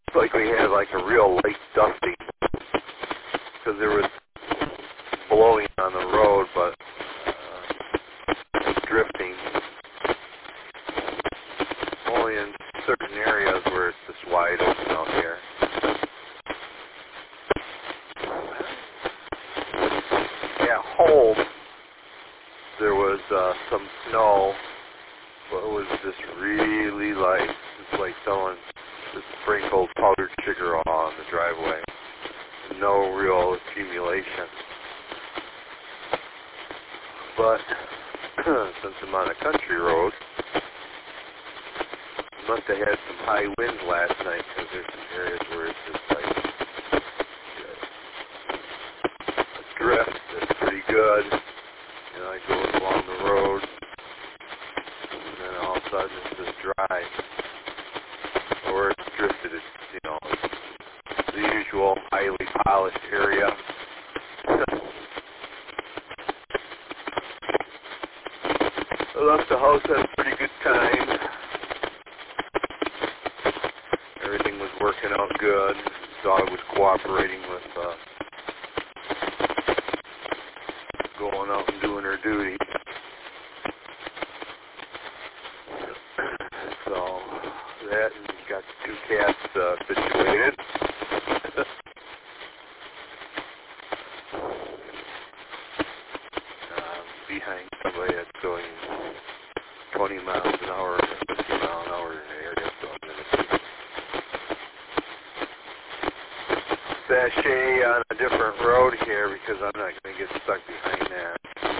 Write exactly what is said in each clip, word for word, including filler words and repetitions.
It's like we had like a real light dusting because there was blowing on the road, but uh, drifting only in certain areas where it's just wide open out here. At home, there was uh, some snow, but it was just really light. It's like someone just sprinkled powdered sugar on the driveway. No real accumulation. But since I'm on a country road, I must have had some high winds last night because there's some areas where it's just like a drift that's pretty good. You know, I go along the road, and then all of a sudden it's just dry. Or it's drifted, it's, you know, the usual highly polished area. I left the house at a pretty good time. Everything was working out good. Dog was cooperating with uh, going out and doing her duty. So that, and got two cats uh, situated. uh, behind somebody that's going twenty miles an hour or fifty miles an hour in the area, so I'm going to sashay on a different road here because I'm not going to get stuck behind that.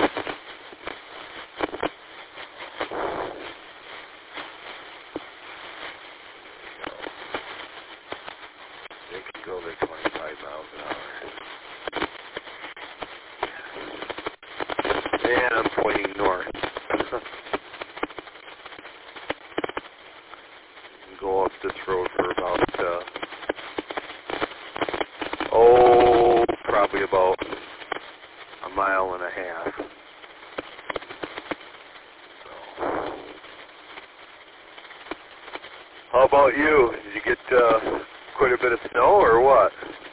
They can go like twenty-five miles an hour. And I'm pointing north. Go up this road for about, uh, oh, probably about a mile and a half. So, how about you? Did you get uh, quite a bit of snow or what?